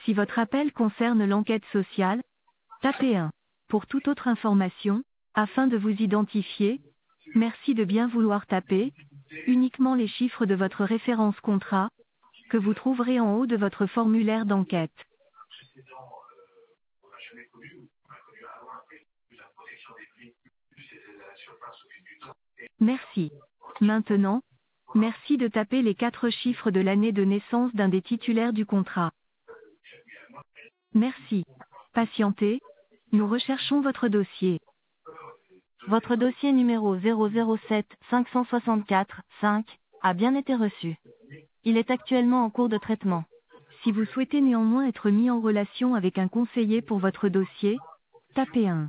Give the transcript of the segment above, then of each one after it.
Si votre appel concerne l'enquête sociale, tapez 1. Pour toute autre information, afin de vous identifier, merci de bien vouloir taper uniquement les chiffres de votre référence contrat, que vous trouverez en haut de votre formulaire d'enquête. Merci. Maintenant, merci de taper les 4 chiffres de l'année de naissance d'un des titulaires du contrat. Merci. Patientez, nous recherchons votre dossier. Votre dossier numéro 007 564 5 a bien été reçu. Il est actuellement en cours de traitement. Si vous souhaitez néanmoins être mis en relation avec un conseiller pour votre dossier, tapez 1.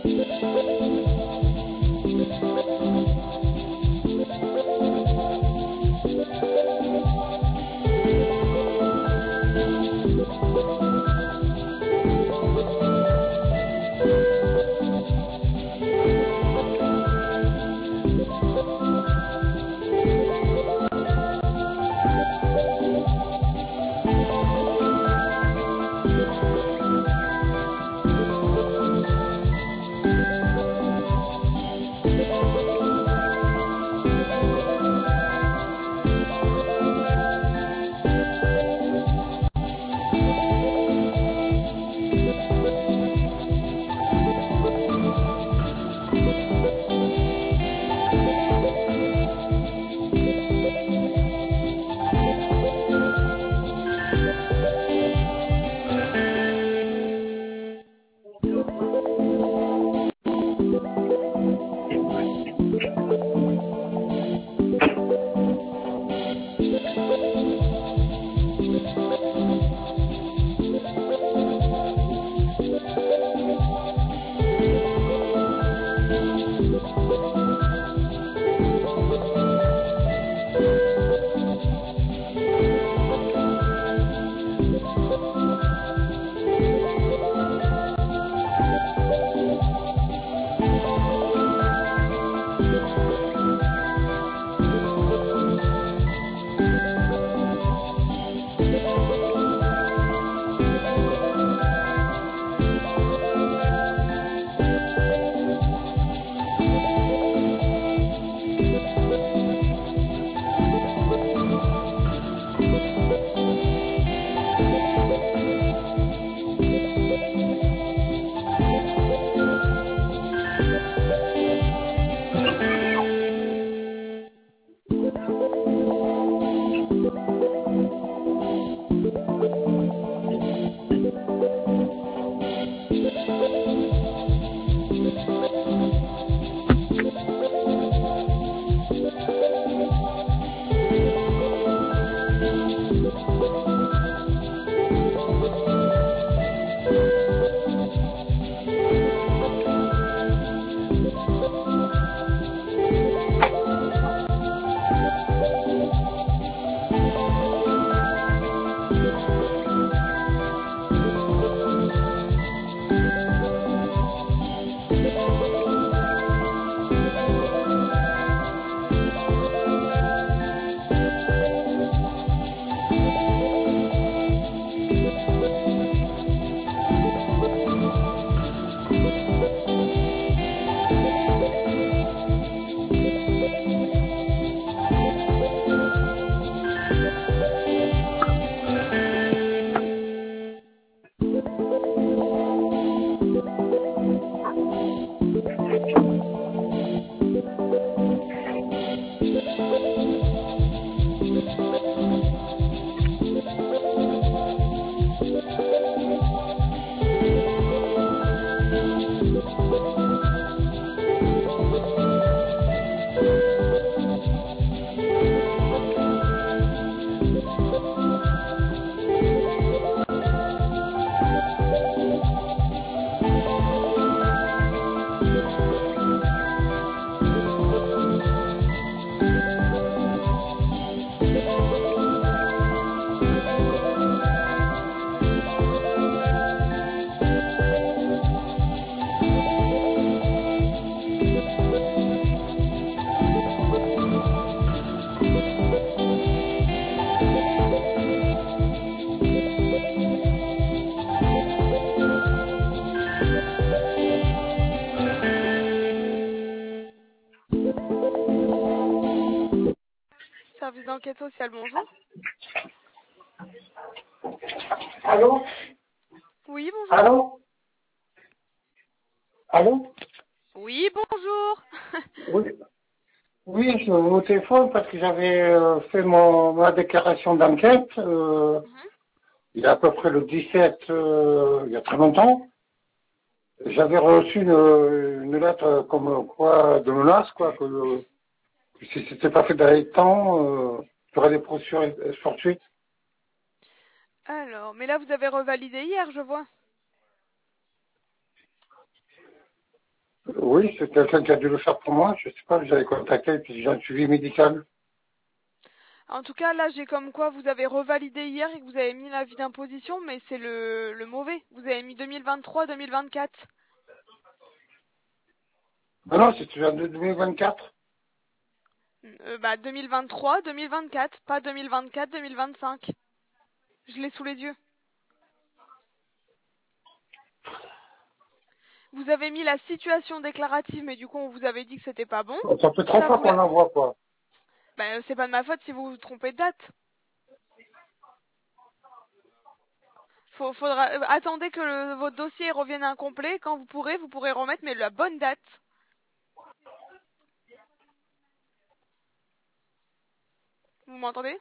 Service d'enquête sociale, bonjour. Allô? Oui, bonjour. Allô? Allô? Oui, bonjour. Oui. Oui, je vous téléphone parce que j'avais fait ma déclaration d'enquête il y a à peu près le 17, il y a très longtemps. J'avais reçu une lettre comme quoi de menace, quoi, que si c'était pas fait dans les temps, il y aurait des procédures fortuites. Alors, mais là, vous avez revalidé hier, je vois. Oui, c'est quelqu'un qui a dû le faire pour moi. Je sais pas, j'avais contacté, puis j'ai un suivi médical. En tout cas, là, j'ai comme quoi vous avez revalidé hier et que vous avez mis l'avis d'imposition, mais c'est le mauvais. Vous avez mis 2023-2024. Ah non, c'est celui de 2024. 2023-2024, pas 2024-2025. Je l'ai sous les yeux. Vous avez mis la situation déclarative, mais du coup, on vous avait dit que c'était pas bon. Ça fait 3 Ça, fois vous qu'on l'a- l'envoie, quoi. C'est pas de ma faute si vous vous trompez de date. Attendez que votre dossier revienne incomplet. Quand vous pourrez remettre, mais la bonne date. Vous m'entendez?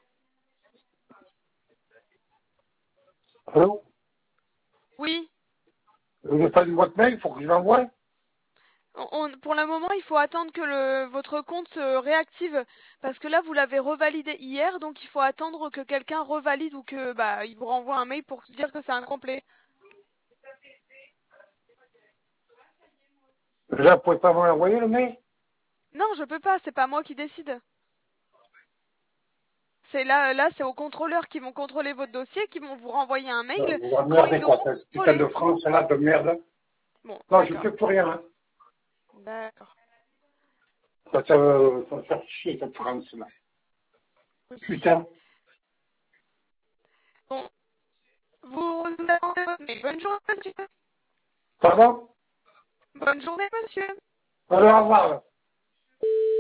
Allô? Oui. Vous n'avez pas une boîte mail, il faut que je l'envoie? Pour le moment, il faut attendre que votre compte se réactive parce que là, vous l'avez revalidé hier, donc il faut attendre que quelqu'un revalide ou que il vous renvoie un mail pour dire que c'est incomplet. Là, vous pouvez pas m'envoyer le mail? Non, je peux pas, c'est pas moi qui décide. C'est là, c'est aux contrôleurs qui vont contrôler votre dossier, qui vont vous renvoyer un mail Vous quand ils emmerdez, quoi, l'auront cette putain contrôlé. de France, là, de merde. Bon, Non, je d'accord. fais plus rien, hein. D'accord. Ça va faire chier, cette France, là. Putain. Bon, vous attendez votre mail. Bonne journée, monsieur. Pardon? Bonne journée, monsieur. Alors, au revoir, là.